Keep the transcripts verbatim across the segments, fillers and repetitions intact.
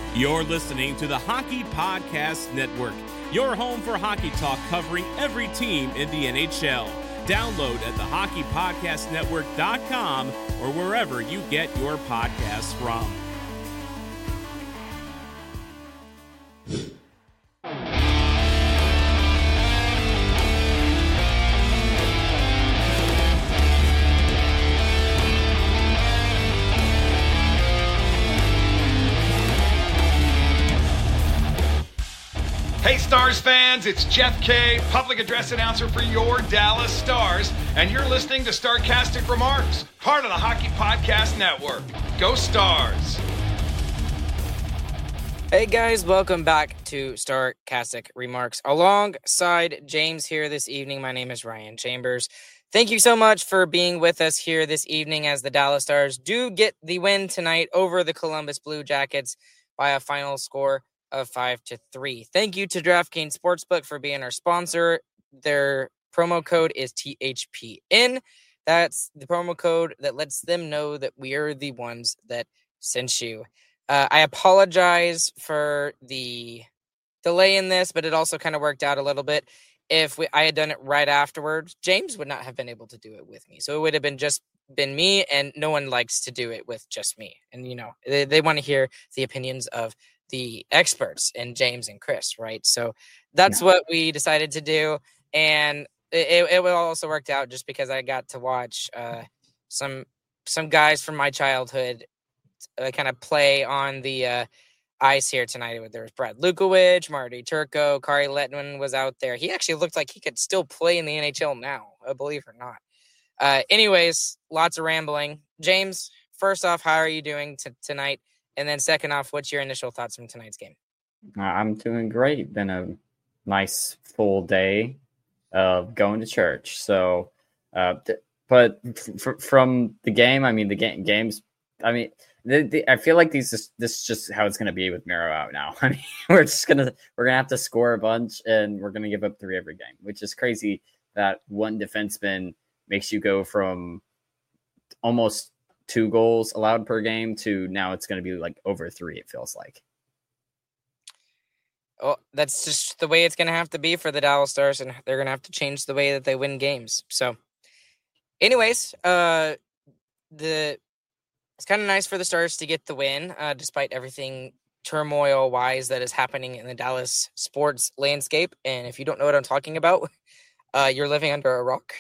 You're listening to the Hockey Podcast Network, your home for hockey talk covering every team in the N H L. Download at the hockey podcast network dot com or wherever you get your podcasts from. Hey Stars fans, it's Jeff Kay, public address announcer for your Dallas Stars, and you're listening to Starcastic Remarks, part of the Hockey Podcast Network. Go Stars! Hey guys, welcome back to Starcastic Remarks. Alongside James here this evening, my name is Ryan Chambers. Thank you so much for being with us here this evening as the Dallas Stars do get the win tonight over the Columbus Blue Jackets by a final score of five to three. Thank you to DraftKings Sportsbook for being our sponsor. Their promo code is T H P N. That's the promo code that lets them know that we are the ones that sent you. Uh, I apologize for the delay in this, but it also kind of worked out a little bit. If we, I had done it right afterwards, James would not have been able to do it with me. So it would have been just been me, and no one likes to do it with just me. And, you know, they, they want to hear the opinions of the experts and James and Chris, right? So that's yeah. what we decided to do. And it, it also worked out just because I got to watch uh, some some guys from my childhood uh, kind of play on the uh, ice here tonight. There was Brad Lukowicz, Marty Turco, Kari Lettman was out there. He actually looked like he could still play in the N H L now, uh, believe it or not. Uh, anyways, lots of rambling. James, first off, how are you doing t- tonight? And then second off, what's your initial thoughts from tonight's game? I'm doing great. Been a nice full day of going to church. So, uh, th- but f- from the game, I mean, the game games, I mean, the, the, I feel like these is, this is just how it's going to be with Miro out now. I mean, we're just going to, we're going to have to score a bunch and we're going to give up three every game, which is crazy that one defenseman makes you go from almost two goals allowed per game to now it's going to be like over three, it feels like. Oh, that's just the way it's going to have to be for the Dallas Stars, and they're going to have to change the way that they win games. So anyways, uh, the it's kind of nice for the Stars to get the win, uh, despite everything turmoil-wise that is happening in the Dallas sports landscape. And if you don't know what I'm talking about, uh, you're living under a rock.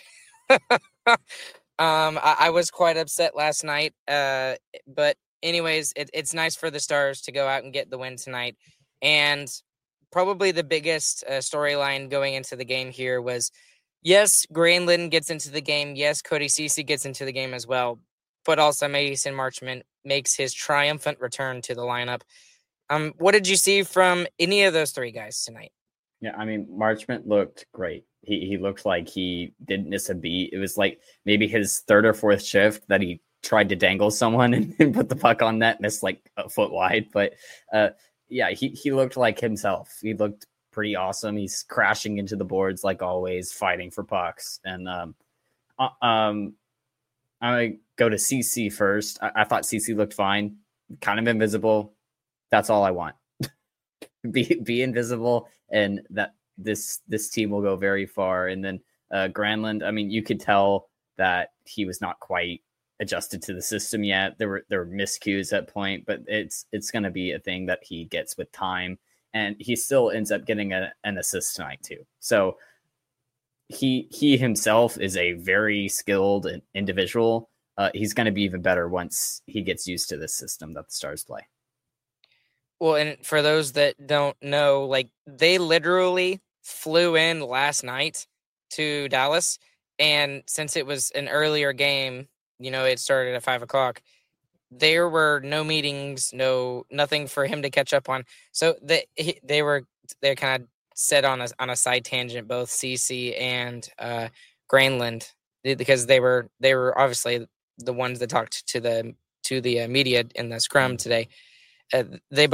Um, I, I was quite upset last night, uh, but anyways, it, it's nice for the Stars to go out and get the win tonight. And probably the biggest uh, storyline going into the game here was, yes, Granlund gets into the game. Yes, Cody Ceci gets into the game as well. But also Mason Marchment makes his triumphant return to the lineup. Um, what did you see from any of those three guys tonight? Yeah, I mean, Marchment looked great. He he looked like he didn't miss a beat. It was like maybe his third or fourth shift that he tried to dangle someone and, and put the puck on net, missed like a foot wide. But uh, yeah, he, he looked like himself. He looked pretty awesome. He's crashing into the boards like always, fighting for pucks. And um, uh, um, I go to C C first. I, I thought C C looked fine, kind of invisible. That's all I want. be be invisible, and that. This this team will go very far. And then uh, Granlund, I mean, you could tell that he was not quite adjusted to the system yet. There were there were miscues at point, but it's it's going to be a thing that he gets with time. And he still ends up getting a, an assist tonight too. So he he himself is a very skilled individual. Uh, he's going to be even better once he gets used to this system that the Stars play. Well, and for those that don't know, like they literally flew in last night to Dallas, and since it was an earlier game, you know, it started at five o'clock. There were no meetings, no nothing for him to catch up on. So they they were they kind of set on a on a side tangent, both Ceci and uh, Granlund, because they were they were obviously the ones that talked to the to the uh, media in the scrum today. Uh, they both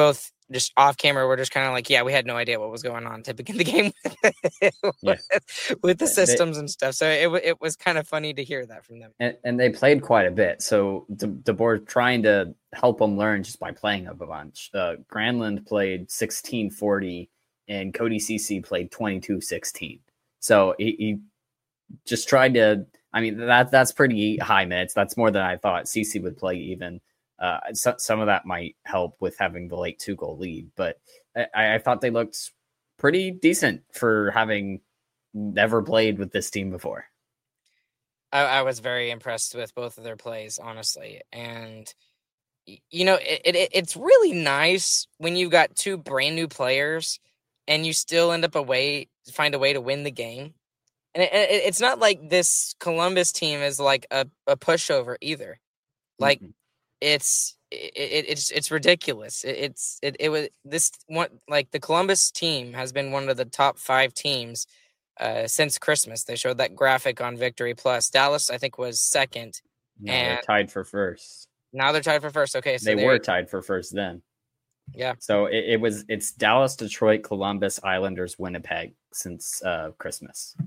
just off camera, we're just kind of like, yeah, we had no idea what was going on to begin the game with, Yeah. with the systems they, and stuff. So it it was kind of funny to hear that from them. And, and they played quite a bit. So De, De Boer trying to help them learn just by playing a bunch. Uh, Granlund played sixteen forty and Cody Ceci played twenty-two sixteen. So he, he just tried to, I mean, that that's pretty high minutes. That's more than I thought Ceci would play even. Uh, so, some of that might help with having the late two goal lead, but I, I thought they looked pretty decent for having never played with this team before. I, I was very impressed with both of their plays, honestly. And, you know, it, it it's really nice when you've got two brand new players and you still end up a way, find a way to win the game. And it, it, it's not like this Columbus team is like a, a pushover either. Like, mm-hmm. It's it, it's it's ridiculous. It, it's it it was this one like the Columbus team has been one of the top five teams uh, since Christmas. They showed that graphic on Victory Plus. Dallas, I think, was second. No, and they're tied for first. Now they're tied for first. Okay, so they were tied for first then. Yeah. So it, it was it's Dallas, Detroit, Columbus, Islanders, Winnipeg since uh, Christmas.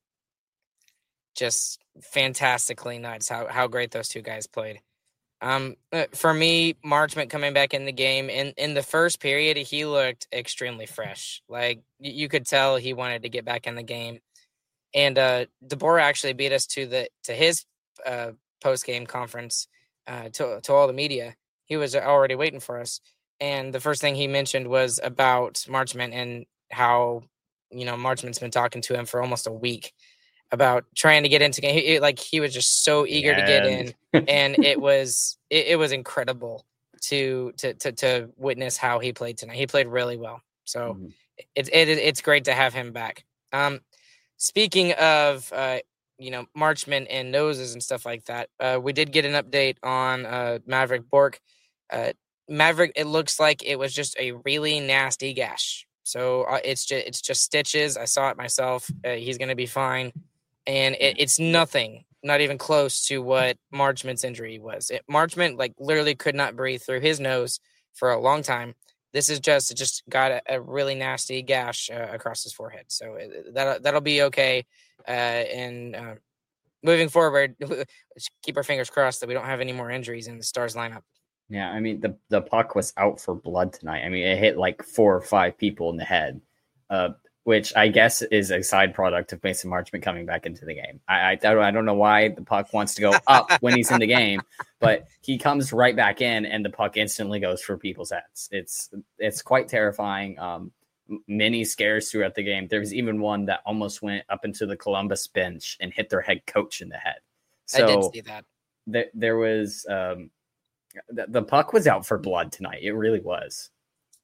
Just fantastically nuts how how great those two guys played. Um, for me, Marchment coming back in the game in, in the first period, he looked extremely fresh. Like you could tell he wanted to get back in the game. And uh, De Boer actually beat us to the to his uh, post game conference uh, to to all the media. He was already waiting for us, and the first thing he mentioned was about Marchment and how you know Marchment's been talking to him for almost a week about trying to get into game. He, like he was just so eager yeah. to get in, and it was it, it was incredible to, to to to witness how he played tonight. He played really well, so mm-hmm. it's it, it's great to have him back. Um, speaking of uh, you know Marchment and noses and stuff like that, uh, we did get an update on uh, Maverick Bourque. Uh, Maverick, it looks like it was just a really nasty gash. So uh, it's just it's just stitches. I saw it myself. Uh, he's gonna be fine. And it, it's nothing, not even close to what Marchment's injury was. It, Marchment, like, literally could not breathe through his nose for a long time. This is just, it just got a, a really nasty gash uh, across his forehead. So it, that, that'll be okay. Uh, and uh, moving forward, let's keep our fingers crossed that we don't have any more injuries in the Stars lineup. Yeah, I mean, the, the puck was out for blood tonight. I mean, it hit like four or five people in the head. Uh, which I guess is a side product of Mason Marchment coming back into the game. I, I, I don't know why the puck wants to go up when he's in the game, but he comes right back in and the puck instantly goes for people's heads. It's it's quite terrifying. Um, many scares throughout the game. There was even one that almost went up into the Columbus bench and hit their head coach in the head. So I did see that. Th- there was um, the, the puck was out for blood tonight. It really was.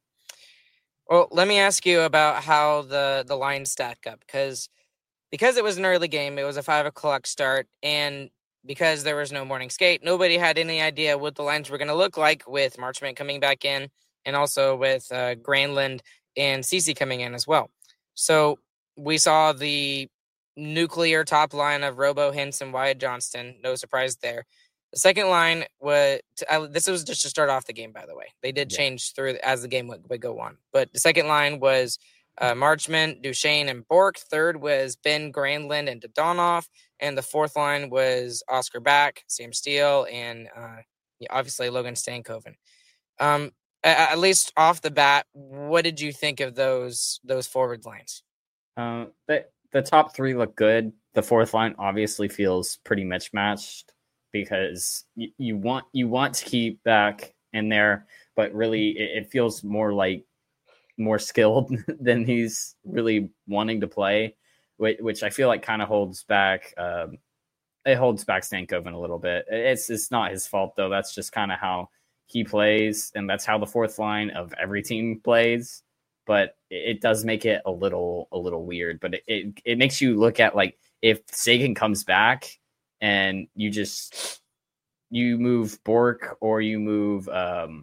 Well, let me ask you about how the, the lines stack up, because because it was an early game, it was a five o'clock start, and because there was no morning skate, nobody had any idea what the lines were going to look like with Marchment coming back in, and also with uh, Granlund and Ceci coming in as well. So we saw the nuclear top line of Robo, Hintz, and Wyatt Johnston. No surprise there. The second line was uh, this was just to start off the game, by the way. They did yeah. change through as the game would, would go on. But the second line was uh, Marchment, Duchesne, and Bourque. Third was Ben, Granlund, and Dadonov. And the fourth line was Oscar Back, Sam Steele, and uh, obviously Logan Stankoven. Um, at, at least off the bat, what did you think of those those forward lines? Uh, the, the top three look good. The fourth line obviously feels pretty mismatched, because you, you want you want to keep Back in there, but really it, it feels more like more skilled than he's really wanting to play, which, which I feel like kind of holds back. Um, it holds back Stankoven a little bit. It's it's not his fault though. That's just kind of how he plays, and that's how the fourth line of every team plays. But it, it does make it a little a little weird. But it, it it makes you look at, like, if Seguin comes back and you just you move Bourque or you move um,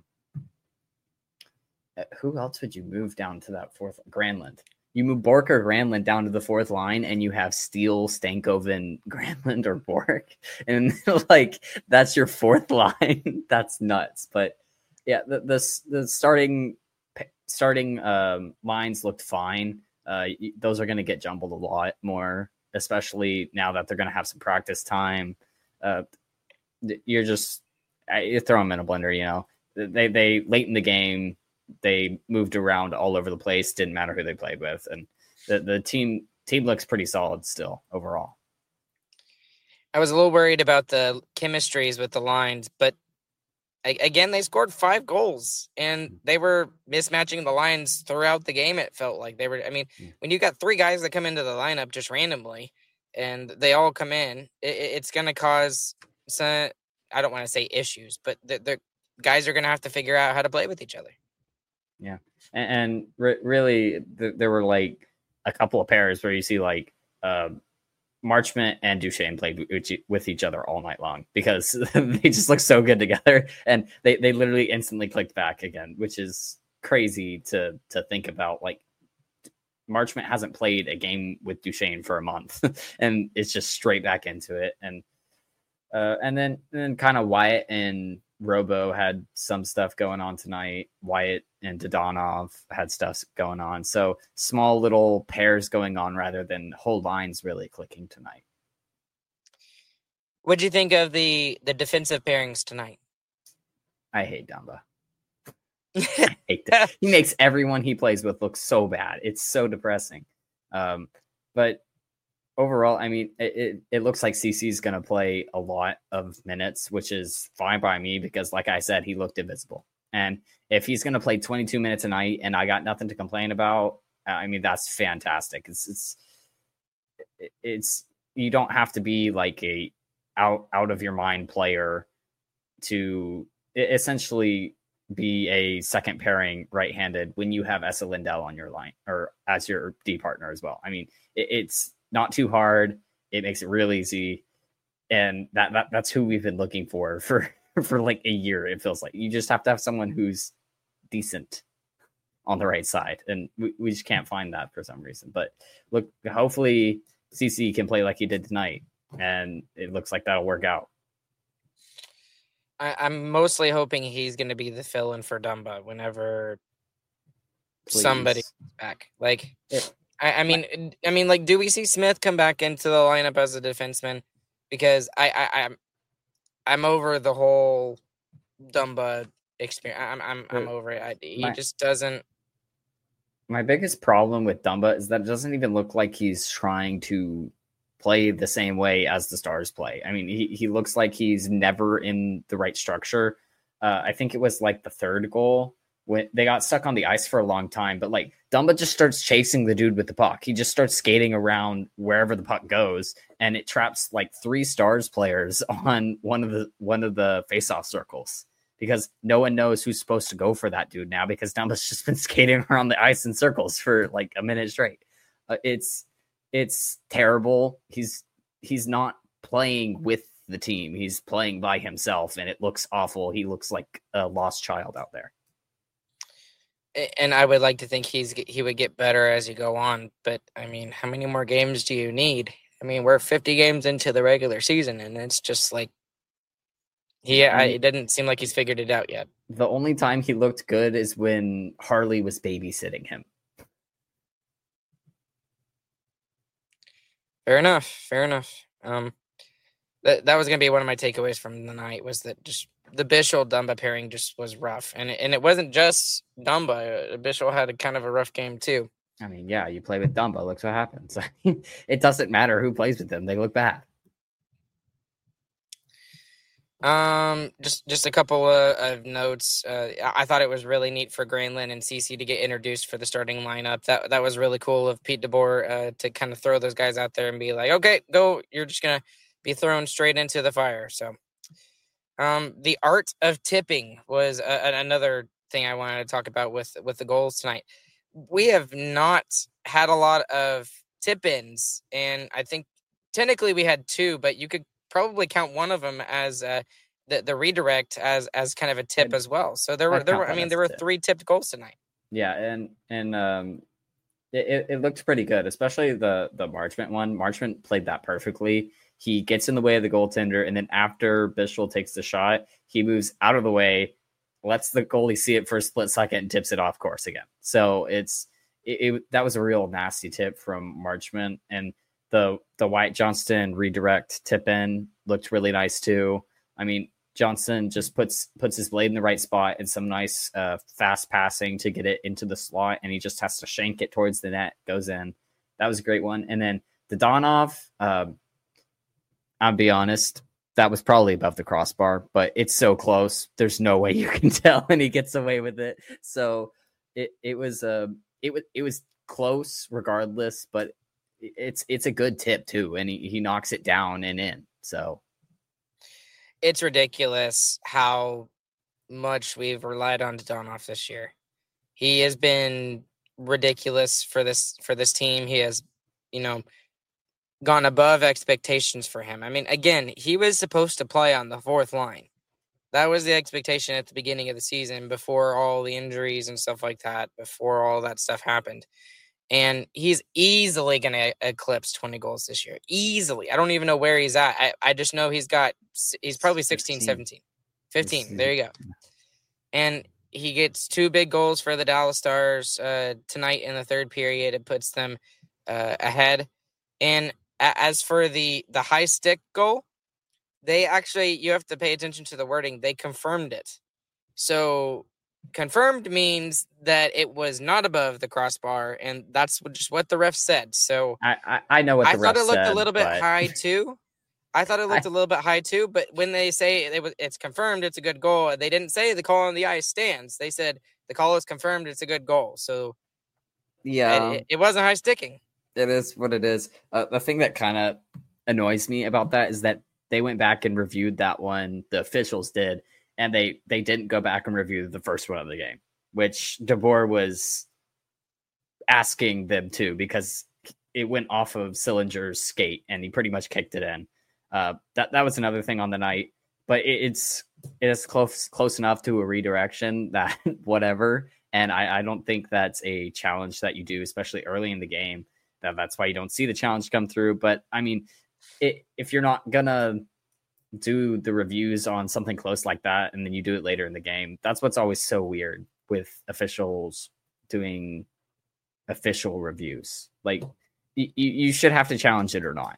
who else would you move down to that fourth? Granlund. You move Bourque or Granlund down to the fourth line, and you have Steele, Stankoven, Granlund, or Bourque, and like that's your fourth line. That's nuts. But yeah, the the, the starting starting um, lines looked fine. Uh, those are going to get jumbled a lot more, especially now that they're going to have some practice time. Uh, you're just you throw them in a blender. You know, they they late in the game they moved around all over the place. Didn't matter who they played with, and the the team team looks pretty solid still overall. I was a little worried about the chemistries with the lines, but again, they scored five goals, and they were mismatching the lines throughout the game. It felt like they were. I mean, when you got three guys that come into the lineup just randomly, and they all come in, it, it's going to cause some. I don't want to say issues, but the, the guys are going to have to figure out how to play with each other. Yeah, and, and re- really, th- there were like a couple of pairs where you see like. Uh, Marchment and Duchesne played with each other all night long because they just look so good together, and they, they literally instantly clicked back again, which is crazy to to think about. Like Marchment hasn't played a game with Duchesne for a month, and it's just straight back into it. And uh, and then and then kind of Wyatt and Robo had some stuff going on tonight. Wyatt and Dodonov had stuff going on. So small little pairs going on rather than whole lines really clicking tonight. What'd you think of the, the defensive pairings tonight? I hate Dumba. I hate that. He makes everyone he plays with look so bad. It's so depressing. Um, but overall, I mean, it, it, it looks like C C is going to play a lot of minutes, which is fine by me because, like I said, he looked invisible. And if he's going to play twenty-two minutes a night and I got nothing to complain about, I mean, that's fantastic. It's, it's, it's, you don't have to be like a out, out of your mind player to essentially be a second pairing right-handed when you have Esa Lindell on your line or as your D partner as well. I mean, it, it's not too hard. It makes it real easy. And that, that that's who we've been looking for for for like a year. It feels like you just have to have someone who's decent on the right side. And we, we just can't find that for some reason, but look, hopefully C C can play like he did tonight. And it looks like that'll work out. I, I'm mostly hoping he's going to be the fill-in for Dumba whenever Please. somebody's back. Like, it, I, I mean, I mean, like, do we see Smith come back into the lineup as a defenseman? Because I, I, I'm, I'm over the whole Dumba experience. I'm, I'm, I'm over it. I, he my, just doesn't. My biggest problem with Dumba is that it doesn't even look like he's trying to play the same way as the Stars play. I mean, he, he looks like he's never in the right structure. Uh, I think it was like the third goal when they got stuck on the ice for a long time, but like Dumba just starts chasing the dude with the puck. He just starts skating around wherever the puck goes, and it traps like three Stars players on one of the one of the face-off circles because no one knows who's supposed to go for that dude now because Dumba's just been skating around the ice in circles for like a minute straight. Uh, it's it's terrible. He's he's not playing with the team. He's playing by himself, and it looks awful. He looks like a lost child out there. And I would like to think he's he would get better as you go on. But, I mean, how many more games do you need? I mean, we're fifty games into the regular season, and it's just like he I, it doesn't seem like he's figured it out yet. The only time he looked good is when Harley was babysitting him. Fair enough. Fair enough. Um, that that was going to be one of my takeaways from the night was that just the Bischel Dumba pairing just was rough, and it, and it wasn't just Dumba. Bischel had a kind of a rough game too. I mean, yeah, you play with Dumba, look what happens. It doesn't matter who plays with them; they look bad. Um, just just a couple of, of notes. Uh, I thought it was really neat for Granlund and Ceci to get introduced for the starting lineup. That that was really cool of Pete DeBoer uh, to kind of throw those guys out there and be like, "Okay, go! You're just gonna be thrown straight into the fire." So, um, the art of tipping was a, another thing I wanted to talk about with with the goals tonight. We have not had a lot of tip-ins, and I think technically we had two, but you could probably count one of them as uh, the the redirect as as kind of a tip I'd, as well. So there were I'd there were I mean there were tip. three tipped goals tonight. Yeah, and and um, it, it looked pretty good, especially the the Marchment one. Marchment played that perfectly. He gets in the way of the goaltender, and then after Bischel takes the shot, he moves out of the way, lets the goalie see it for a split second and tips it off course again. So it's it, it that was a real nasty tip from Marchment, and the the Wyatt Johnston redirect tip in looked really nice too. I mean, Johnson just puts puts his blade in the right spot and some nice uh, fast passing to get it into the slot, and he just has to shank it towards the net, goes in. That was a great one. And then Dadonov, um, I'll be honest, that was probably above the crossbar, but it's so close. There's no way you can tell, and he gets away with it. So it it was uh, it was it was close regardless, but it's it's a good tip too, and he, he knocks it down and in. So it's ridiculous how much we've relied on Dadonov this year. He has been ridiculous for this for this team. He has, you know, gone above expectations for him. I mean, again, he was supposed to play on the fourth line. That was the expectation at the beginning of the season, before all the injuries and stuff like that, before all that stuff happened. And he's easily going to eclipse twenty goals this year. Easily. I don't even know where he's at. I, I just know he's got, he's probably sixteen, seventeen, fifteen. There you go. And he gets two big goals for the Dallas Stars uh, tonight in the third period. It puts them uh, ahead. And as for the, the high stick goal, they actually, you have to pay attention to the wording. They confirmed it. So confirmed means that it was not above the crossbar, and that's just what the ref said. So I I, I know what the I ref thought it looked said, a little bit but... high too. I thought it looked I... a little bit high too. But when they say it was, it's confirmed, it's a good goal. They didn't say the call on the ice stands. They said the call is confirmed, it's a good goal. So yeah, it, it wasn't high sticking. It is what it is. Uh, the thing that kind of annoys me about that is that they went back and reviewed that one. The officials did. And they, they didn't go back and review the first one of the game, which DeBoer was asking them to, because it went off of Sillinger's skate and he pretty much kicked it in. Uh, that that was another thing on the night, but it, it's it is close close enough to a redirection that whatever. And I, I don't think that's a challenge that you do, especially early in the game. That that's why you don't see the challenge come through. But I mean, it, if you're not gonna do the reviews on something close like that and then you do it later in the game, that's what's always so weird with officials doing official reviews. Like y- you should have to challenge it or not.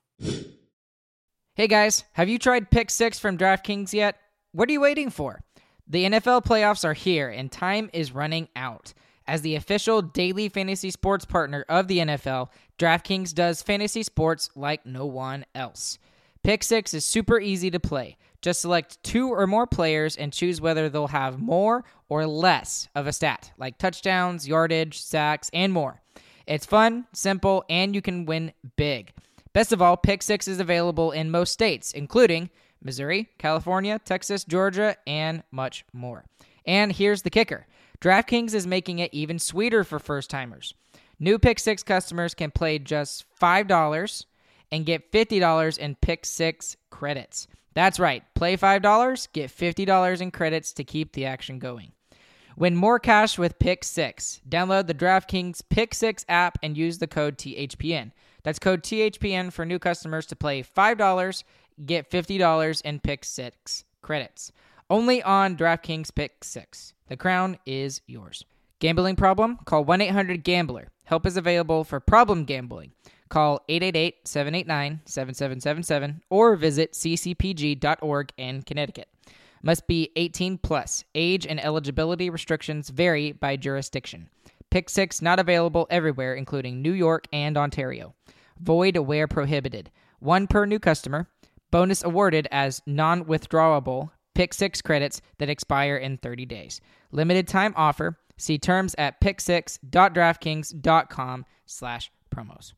Hey guys, have you tried Pick Six from DraftKings yet? What are you waiting for? The N F L playoffs are here and time is running out. As the official daily fantasy sports partner of the N F L, DraftKings does fantasy sports like no one else. Pick Six is super easy to play. Just select two or more players and choose whether they'll have more or less of a stat, like touchdowns, yardage, sacks, and more. It's fun, simple, and you can win big. Best of all, Pick Six is available in most states, including Missouri, California, Texas, Georgia, and much more. And here's the kicker. DraftKings is making it even sweeter for first-timers. New Pick Six customers can play just five dollars and get fifty dollars in Pick Six credits. That's right. Play five dollars, get fifty dollars in credits to keep the action going. Win more cash with Pick Six. Download the DraftKings Pick Six app and use the code T H P N. That's code T H P N for new customers to play five dollars, get fifty dollars in Pick Six credits. Only on DraftKings Pick Six. The crown is yours. Gambling problem? Call one eight hundred gambler. Help is available for problem gambling. Call eight eight eight, seven eight nine, seven seven seven seven or visit c c p g dot org in Connecticut. Must be eighteen plus. Age and eligibility restrictions vary by jurisdiction. Pick Six not available everywhere, including New York and Ontario. Void where prohibited. One per new customer. Bonus awarded as non-withdrawable Pick Six credits that expire in thirty days. Limited time offer. See terms at pick six dot draftkings dot com slash promos.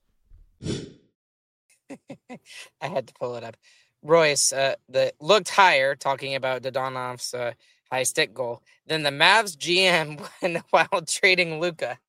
I had to pull it up. Royce, uh, the looked higher, talking about Dadonov's uh, high stick goal, than the Mavs G M when, while trading Luka.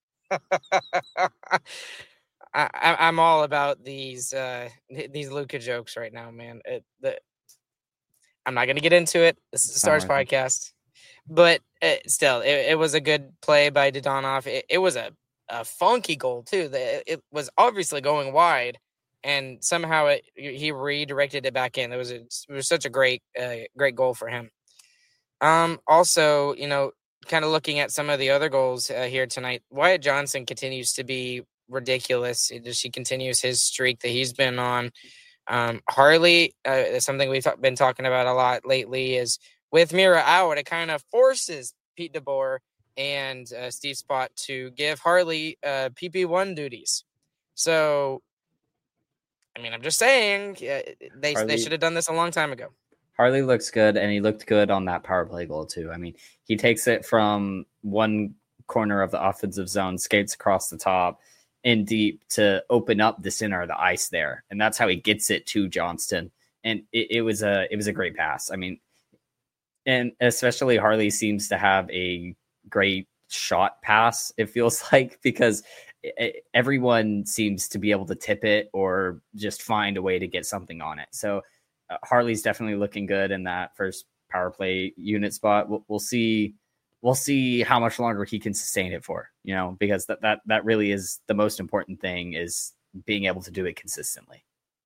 I, I'm all about these uh, these Luka jokes right now, man. It, the, I'm not going to get into it. This is the Stars right. podcast. But uh, still, it, it was a good play by Dadonov. It, it was a, a funky goal, too. The, it was obviously going wide, and somehow it, he redirected it back in. It was, a, it was such a great uh, great goal for him. Um, also, you know, kind of looking at some of the other goals uh, here tonight, Wyatt Johnson continues to be ridiculous. It just, he continues his streak that he's been on. Um, Harley, uh, something we've been talking about a lot lately, is with Mira out, it kind of forces Pete DeBoer and uh, Steve Spott to give Harley uh, P P one duties. So, I mean, I'm just saying, uh, they Harley, they should have done this a long time ago. Harley looks good, and he looked good on that power play goal too. I mean, he takes it from one corner of the offensive zone, skates across the top, in deep to open up the center of the ice there, and that's how he gets it to Johnston. And it, it was a it was a great pass. I mean, and especially Harley seems to have a great shot pass. It feels like, because it, everyone seems to be able to tip it or just find a way to get something on it. So uh, Harley's definitely looking good in that first power play unit spot. We'll, we'll see. We'll see how much longer he can sustain it for, you know, because that, that, that really is the most important thing, is being able to do it consistently.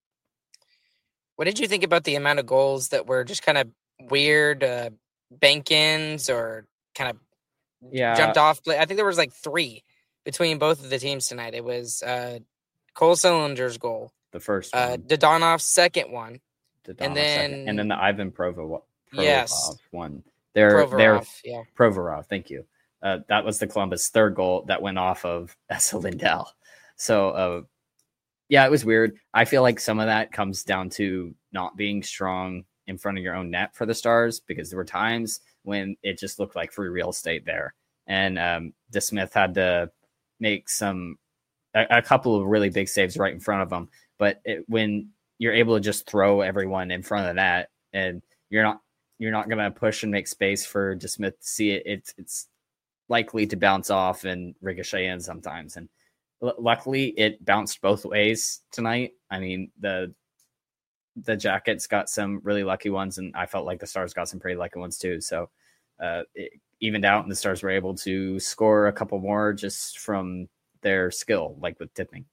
What did you think about the amount of goals that were just kind of weird uh, bank-ins or kind of yeah. jumped off play? I think there was like three between both of the teams tonight. It was uh, Cole Sillinger's goal, the first one, uh, Dodonov's second one, Dodonov's and then second, and then the Ivan Provorov yes. one. They're, Provorov, they're, yeah. Provorov, thank you. Uh, that was the Columbus third goal that went off of Esa Lindell. So, uh, yeah, it was weird. I feel like some of that comes down to not being strong in front of your own net for the Stars, because there were times when it just looked like free real estate there. And um, DeSmith had to make some a, a couple of really big saves right in front of him. But it, when you're able to just throw everyone in front of that, and you're not you're not going to push and make space for DeSmith to see it, it's it's likely to bounce off and ricochet in sometimes. And l- luckily, it bounced both ways tonight. I mean, the the Jackets got some really lucky ones, and I felt like the Stars got some pretty lucky ones too. So uh, it evened out, and the Stars were able to score a couple more just from their skill, like with tipping.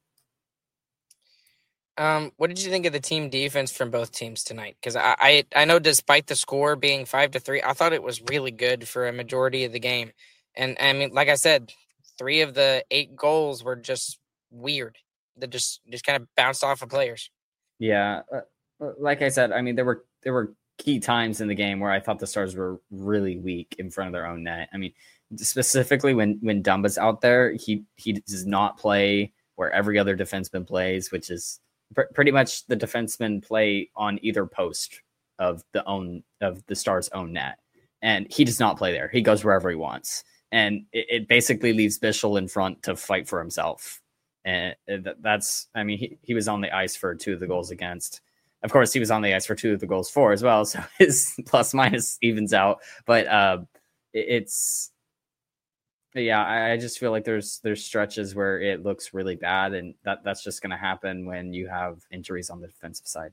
Um, what did you think of the team defense from both teams tonight? Because I, I I know despite the score being five to three, I thought it was really good for a majority of the game. And I mean, like I said, three of the eight goals were just weird. They just just kind of bounced off of players. Yeah, uh, like I said, I mean, there were there were key times in the game where I thought the Stars were really weak in front of their own net. I mean, specifically when when Dumba's out there, he he does not play where every other defenseman plays, which is pr- pretty much the defensemen play on either post of the own of the Stars' own net, and he does not play there. He goes wherever he wants, and it, it basically leaves Bichsel in front to fight for himself. And that's, I mean, he, he was on the ice for two of the goals against. Of course, he was on the ice for two of the goals for as well, so his plus minus evens out. But uh, it, it's, yeah, I, I just feel like there's there's stretches where it looks really bad, and that, that's just going to happen when you have injuries on the defensive side.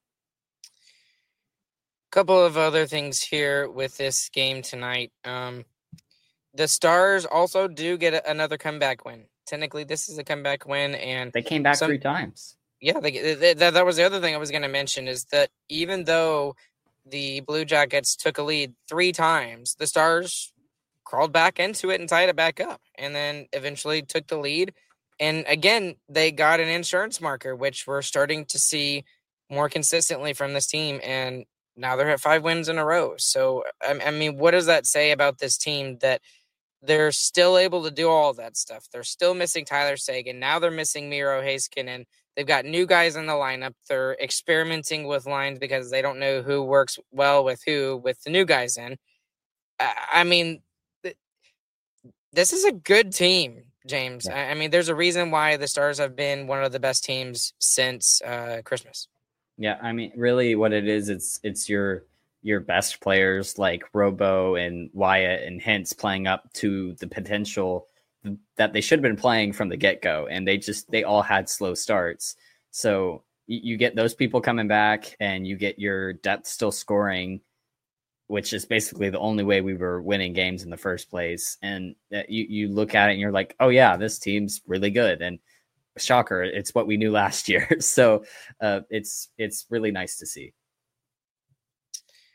Couple of other things here with this game tonight. Um, the Stars also do get a, another comeback win. Technically, this is a comeback win, and they came back some, three times. Yeah, they, they, that, that was the other thing I was going to mention, is that even though the Blue Jackets took a lead three times, the Stars crawled back into it and tied it back up, and then eventually took the lead. And again, they got an insurance marker, which we're starting to see more consistently from this team, and now they're at five wins in a row. So, I, I mean, what does that say about this team, that they're still able to do all of that stuff? They're still missing Tyler Seguin. Now they're missing Miro Heiskanen. They've got new guys in the lineup. They're experimenting with lines because they don't know who works well with who with the new guys in. I mean, this is a good team, James. Yeah. I mean, there's a reason why the Stars have been one of the best teams since uh, Christmas. Yeah, I mean, really what it is, it's it's your your best players like Robo and Wyatt and Hintz playing up to the potential that they should have been playing from the get-go, and they just they all had slow starts. So you, you get those people coming back, and you get your depth still scoring, which is basically the only way we were winning games in the first place. And you you look at it and you're like, oh yeah, this team's really good. And shocker, it's what we knew last year. So uh, it's it's really nice to see.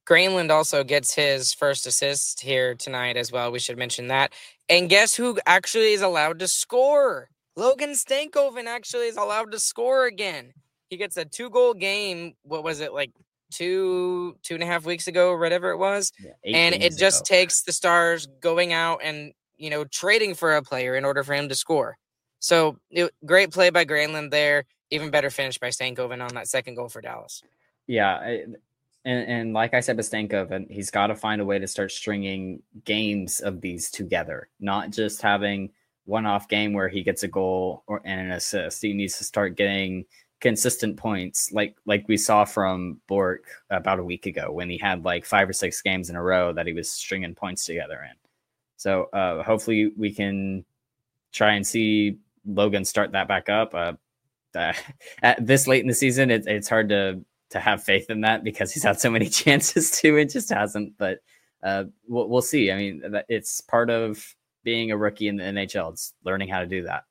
Granlund also gets his first assist here tonight as well. We should mention that. And guess who actually is allowed to score? Logan Stankoven actually is allowed to score again. He gets a two-goal game. What was it, like two, two and a half weeks ago, or whatever it was? Yeah, eight and it just ago. takes the Stars going out and, you know, trading for a player in order for him to score. So it, great play by Granlund there. Even better finish by Stankoven on that second goal for Dallas. Yeah, I, and, and like I said with Stankoven, he's got to find a way to start stringing games of these together, not just having one-off game where he gets a goal or and an assist. He needs to start getting consistent points, like like we saw from Bork about a week ago when he had like five or six games in a row that he was stringing points together in. So uh, hopefully we can try and see Logan start that back up. Uh, uh, at this late in the season, it, it's hard to to have faith in that because he's had so many chances to. It just hasn't. But uh, we'll, we'll see. I mean, it's part of being a rookie in the N H L. It's learning how to do that.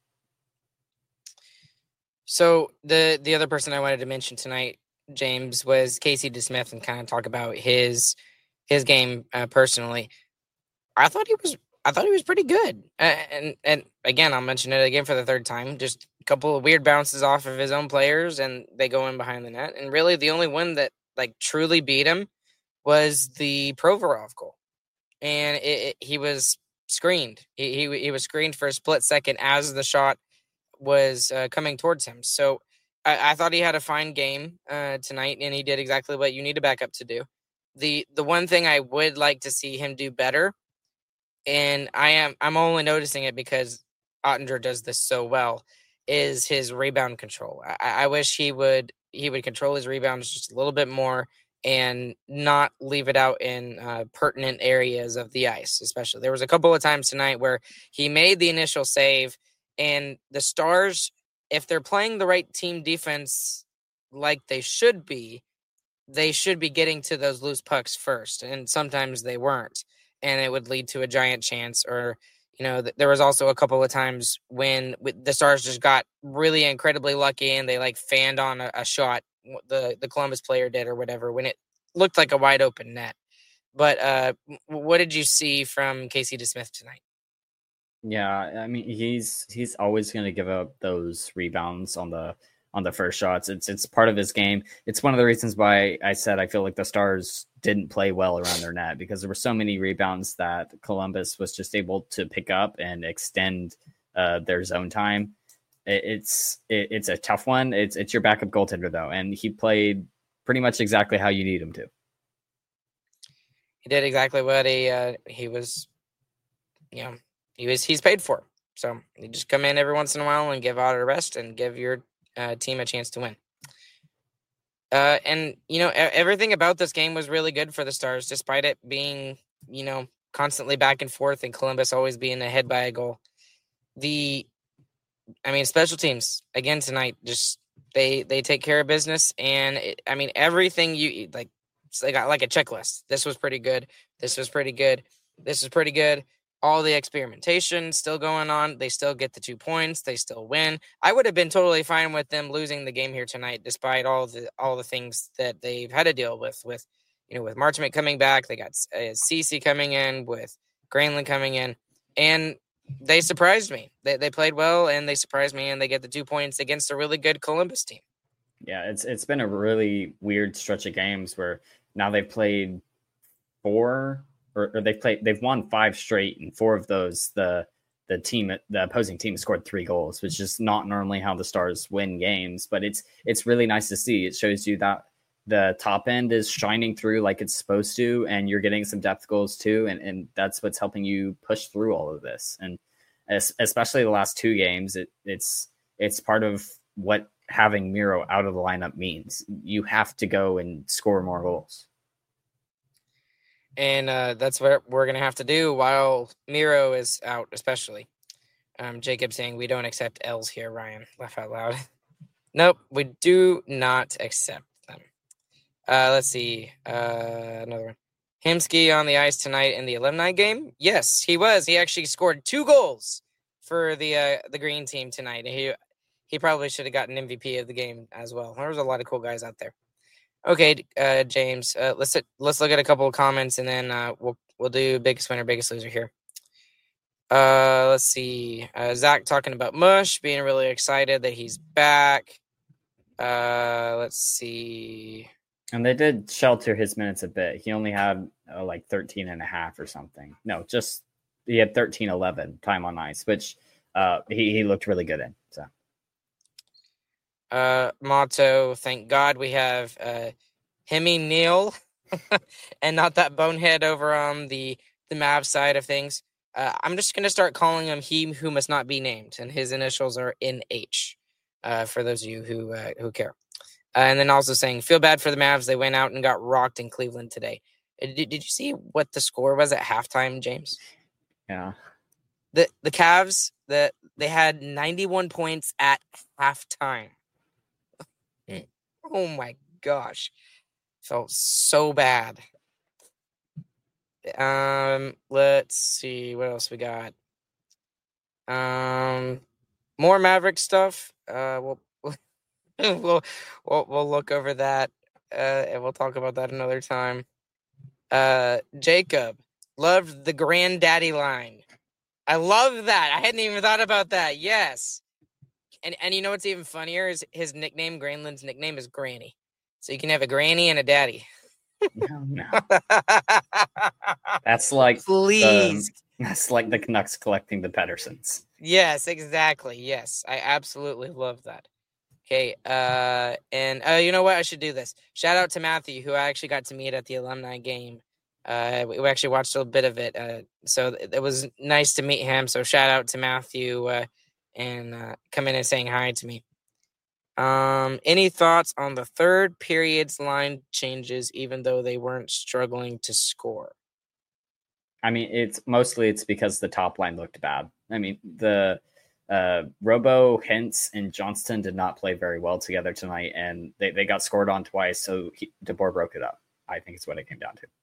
So the the other person I wanted to mention tonight, James, was Casey DeSmith, and kind of talk about his his game uh, personally. I thought he was I thought he was pretty good, uh, and and again I'll mention it again for the third time. Just a couple of weird bounces off of his own players, and they go in behind the net. And really, the only one that like truly beat him was the Provorov goal, and it, it, he was screened. He, he he was screened for a split second as the shot was uh, coming towards him. So I, I thought he had a fine game uh, tonight, and he did exactly what you need a backup to do. The the one thing I would like to see him do better, and I am I'm only noticing it because Ottinger does this so well, is his rebound control. I, I wish he would he would control his rebounds just a little bit more and not leave it out in uh, pertinent areas of the ice. Especially there was a couple of times tonight where he made the initial save. And the Stars, if they're playing the right team defense like they should be, they should be getting to those loose pucks first. And sometimes they weren't. And it would lead to a giant chance. Or, you know, th- there was also a couple of times when the Stars just got really incredibly lucky and they, like, fanned on a, a shot, the, the Columbus player did or whatever, when it looked like a wide open net. But uh, what did you see from Casey DeSmith tonight? Yeah, I mean he's he's always going to give up those rebounds on the on the first shots. It's it's part of his game. It's one of the reasons why I said I feel like the Stars didn't play well around their net, because there were so many rebounds that Columbus was just able to pick up and extend uh, their zone time. It, it's it, it's a tough one. It's it's your backup goaltender though, and he played pretty much exactly how you need him to. He did exactly what he uh, he was, you know. He was he's paid for. So you just come in every once in a while and give out a rest and give your uh, team a chance to win. Uh, and, you know, everything about this game was really good for the Stars, despite it being, you know, constantly back and forth and Columbus always being ahead by a goal. The, I mean, special teams, again tonight, just they they take care of business. And, it, I mean, everything you, like, they got like a checklist. This was pretty good. This was pretty good. This is pretty good. All the experimentation still going on. They still get the two points. They still win. I would have been totally fine with them losing the game here tonight, despite all the all the things that they've had to deal with. With you know, with Marchment coming back, they got uh, Ceci coming in, with Granlund coming in, and they surprised me. They they played well, and they surprised me, and they get the two points against a really good Columbus team. Yeah, it's it's been a really weird stretch of games where now they've played four. Or, or they've played, they've won five straight, and four of those, the the team, the opposing team, scored three goals, which is not normally how the Stars win games. But it's it's really nice to see. It shows you that the top end is shining through like it's supposed to, and you're getting some depth goals too, and and that's what's helping you push through all of this. And as, especially the last two games, it it's it's part of what having Miro out of the lineup means. You have to go and score more goals. And uh, that's what we're going to have to do while Miro is out, especially. Um, Jacob saying we don't accept L's here, Ryan. Laugh out loud. Nope, we do not accept them. Uh, let's see. Uh, another one. Hemsky on the ice tonight in the alumni game? Yes, he was. He actually scored two goals for the uh, the green team tonight. He, he probably should have gotten M V P of the game as well. There was a lot of cool guys out there. Okay, uh, James. Uh, let's let's look at a couple of comments, and then uh, we'll we'll do biggest winner, biggest loser here. Uh, let's see. Uh, Zach talking about Mush, being really excited that he's back. Uh, let's see. And they did shelter his minutes a bit. He only had uh, like thirteen and a half or something. No, just he had thirteen eleven time on ice, which uh, he, he looked really good in. So. Uh, motto, thank God we have uh, Hemi Neal and not that bonehead over on the, the Mavs side of things. Uh, I'm just going to start calling him he who must not be named, and his initials are N H uh, for those of you who uh, who care. Uh, and then also saying, feel bad for the Mavs. They went out and got rocked in Cleveland today. Did, did you see what the score was at halftime, James? Yeah. The the Cavs, the, they had ninety-one points at halftime. Oh my gosh. Felt so bad. Um, let's see what else we got. Um, more Maverick stuff. Uh, we'll we'll, we'll we'll look over that. Uh, and we'll talk about that another time. Uh, Jacob loved the granddaddy line. I love that. I hadn't even thought about that. Yes. And and you know what's even funnier is his nickname, Granlund's nickname is Granny. So you can have a granny and a daddy. No, no. That's like Please. The, that's like the Canucks collecting the Pedersons. Yes, exactly. Yes. I absolutely love that. Okay. Uh and uh you know what? I should do this. Shout out to Matthew, who I actually got to meet at the alumni game. Uh we, we actually watched a little bit of it. Uh so it, it was nice to meet him. So shout out to Matthew uh and uh, coming and saying hi to me. Um, any thoughts on the third period's line changes, even though they weren't struggling to score? I mean, it's mostly it's because the top line looked bad. I mean, the uh, Robo, Hintz, and Johnston did not play very well together tonight, and they, they got scored on twice, so he, DeBoer broke it up. I think it's what it came down to.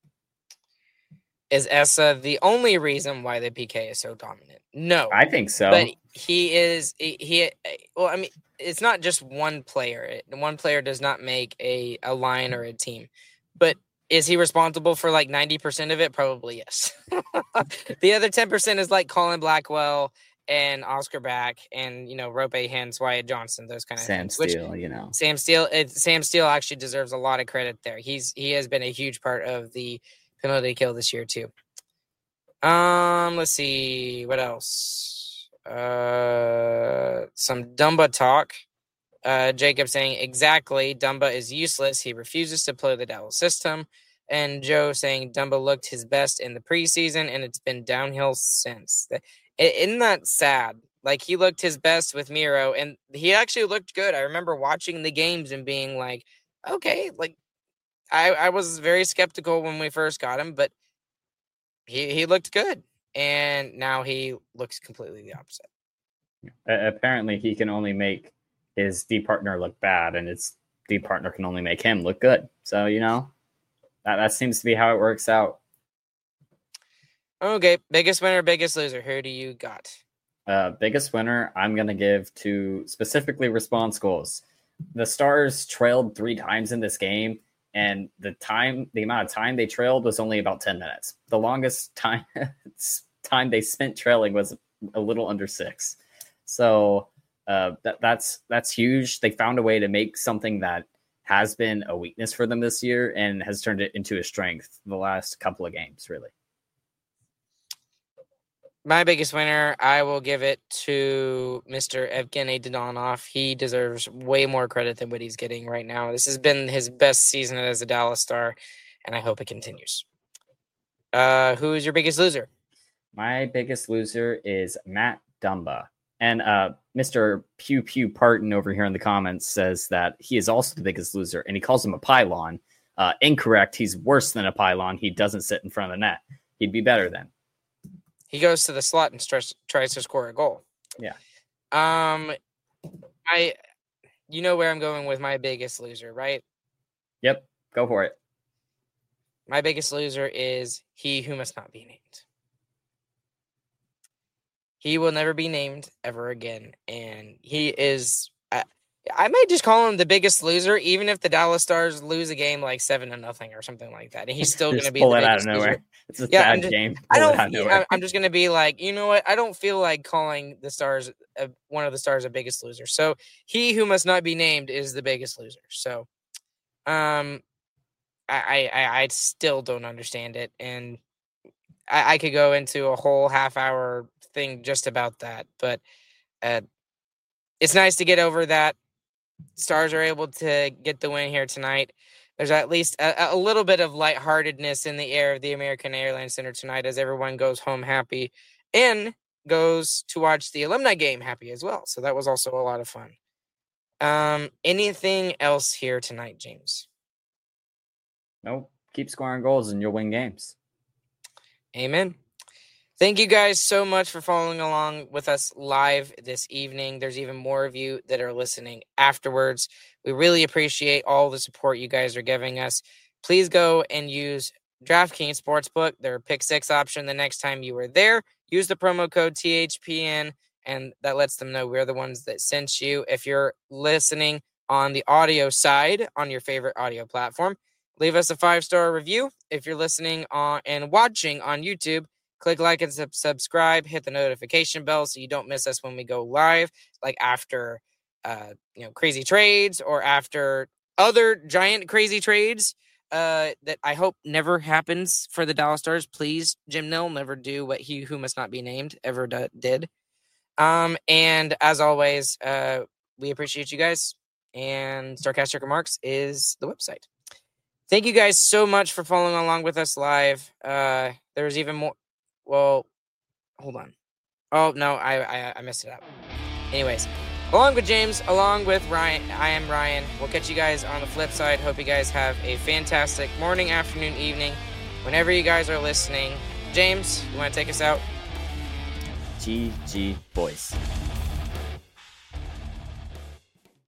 Is Essa the only reason why the P K is so dominant? No, I think so. But he is he, he. Well, I mean, it's not just one player. One player does not make a, a line or a team. But is he responsible for like ninety percent of it? Probably yes. The other ten percent is like Colin Blackwell and Oscar Back and, you know, Rope, Hintz, Wyatt Johnson, those kind of Sam things. Steele, Which, you know. Sam Steele, it, Sam Steele actually deserves a lot of credit there. He's He has been a huge part of the penalty kill this year too. Um, let's see what else. Uh, some Dumba talk. Uh, Jacob saying exactly, Dumba is useless. He refuses to play the Dallas system. And Joe saying Dumba looked his best in the preseason, and it's been downhill since. Isn't that sad? Like, he looked his best with Miro, and he actually looked good. I remember watching the games and being like, okay, like, I, I was very skeptical when we first got him, but he, he looked good. And now he looks completely the opposite. Uh, apparently, he can only make his D partner look bad, and his D partner can only make him look good. So, you know, that, that seems to be how it works out. Okay, biggest winner, biggest loser. Who do you got? Uh, biggest winner, I'm going to give to specifically response goals. The Stars trailed three times in this game, and the time, the amount of time they trailed was only about ten minutes. The longest time time they spent trailing was a little under six. So uh, that, that's that's huge. They found a way to make something that has been a weakness for them this year and has turned it into a strength the last couple of games, really. My biggest winner, I will give it to Mister Evgeny Dadonov. He deserves way more credit than what he's getting right now. This has been his best season as a Dallas Star, and I hope it continues. Uh, who is your biggest loser? My biggest loser is Matt Dumba. And uh, Mister Pew Pew Parton over here in the comments says that he is also the biggest loser, and he calls him a pylon. Uh, incorrect. He's worse than a pylon. He doesn't sit in front of the net. He'd be better then. He goes to the slot and starts, tries to score a goal. Yeah. Um, I, you know where I'm going with my biggest loser, right? Yep. Go for it. My biggest loser is he who must not be named. He will never be named ever again. And he is, uh, I might just call him the biggest loser, even if the Dallas Stars lose a game like seven to nothing or something like that, and he's still going to be pull the it out biggest of nowhere. loser. It's a Yeah, bad I'm just- game. I Pull it don't. out of yeah, nowhere. I'm just going to be like, you know what? I don't feel like calling the Stars uh, one of the Stars a biggest loser. So he who must not be named is the biggest loser. So, um, I I, I still don't understand it, and I, I could go into a whole half hour thing just about that, but uh, it's nice to get over that. Stars are able to get the win here tonight. There's at least a, a little bit of lightheartedness in the air of the American Airlines Center tonight as everyone goes home happy and goes to watch the alumni game happy as well. So that was also a lot of fun. Um, anything else here tonight, James? Nope. Keep scoring goals and you'll win games. Amen. Thank you guys so much for following along with us live this evening. There's even more of you that are listening afterwards. We really appreciate all the support you guys are giving us. Please go and use DraftKings Sportsbook, their pick six option the next time you are there. Use the promo code T H P N, and that lets them know we're the ones that sent you. If you're listening on the audio side on your favorite audio platform, leave us a five-star review. If you're listening on and watching on YouTube, click like and sub- subscribe, hit the notification bell so you don't miss us when we go live, like after uh, you know, crazy trades or after other giant crazy trades uh, that I hope never happens for the Dallas Stars. Please, Jim Nill, never do what he who must not be named ever d- did. Um, and as always, uh, we appreciate you guys, and Starcastic Remarks is the website. Thank you guys so much for following along with us live. Uh, there's even more. Well, hold on. Oh, no, I, I I messed it up. Anyways, along with James, along with Ryan, I am Ryan. We'll catch you guys on the flip side. Hope you guys have a fantastic morning, afternoon, evening, whenever you guys are listening. James, you want to take us out? G G boys.